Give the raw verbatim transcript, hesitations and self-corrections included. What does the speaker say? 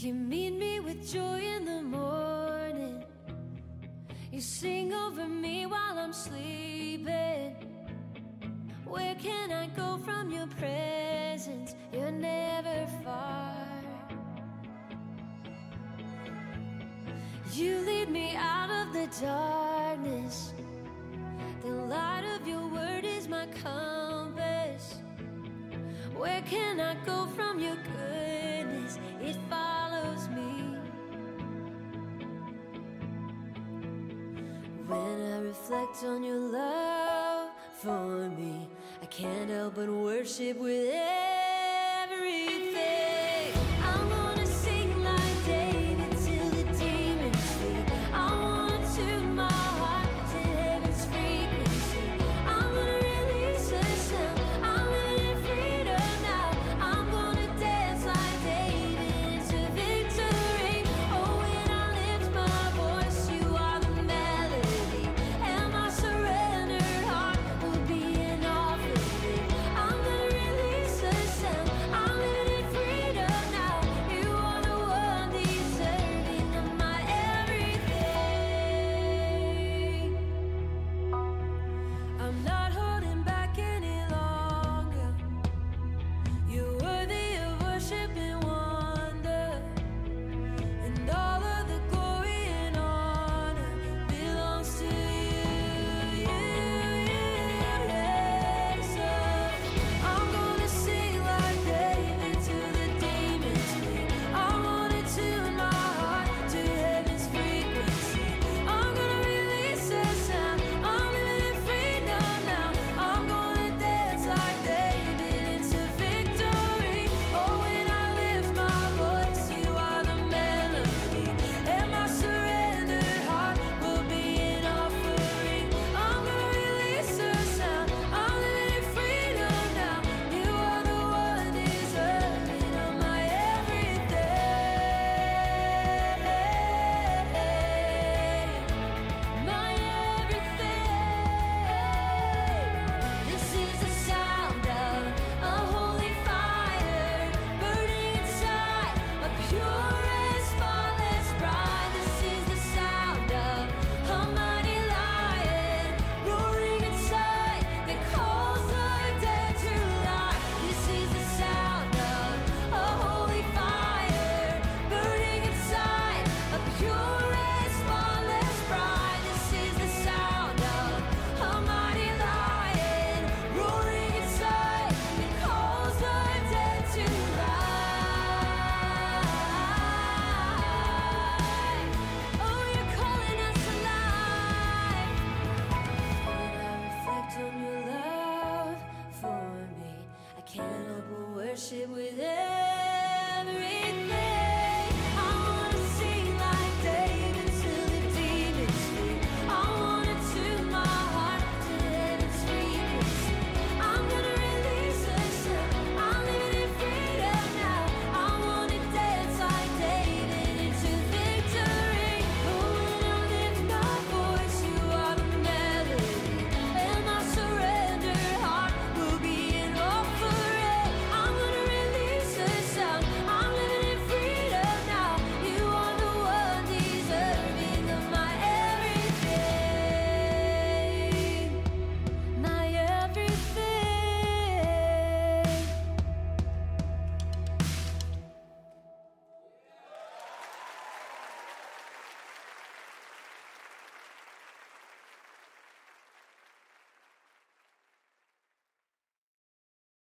You meet me with joy in the morning. You sing over me while I'm sleeping. Where can I go from your presence? You're never far. You lead me out of the darkness. The light of your word is my compass. Where can I go from your goodness? It follows me. When I reflect on your love for me, I can't help but worship with everything. I'm gonna sing like David till the demons flee. I wanna tune my heart to heaven's frequency. I'm gonna release a sound. I'm living in freedom now. I'm gonna dance like David into victory. Oh, when I lift my voice, you are the melody, and my surrendered heart will be an offering. I'm gonna release a sound. I'm living in freedom now. You are the one deserving of my everything. I'm not holding back any longer. You're worthy of worship and wonder, and all of the glory and honor belongs to you, you, you, yes. So I'm gonna sing like David till the demons flee. I wanna tune my heart to heaven's frequency. I'm gonna release a sound. I'm living in freedom now. I'm gonna dance like David into victory. Oh, when I lift my voice, you are the melody, and my surrendered heart will be an offering. I'm gonna release a sound. I'm living in freedom now. You are the one deserving of my everything. My everything. This is the sound of a holy fire burning inside, a pure and spotless bride. This is the sound of a mighty lion roaring inside that calls the dead to life. This is the sound of a holy fire burning inside, a pure and spotless bride. This is the sound of a mighty lion roaring inside that calls the dead to life. Oh, you're calling us alive. When I reflect on your love for me, I can't help but worship with it.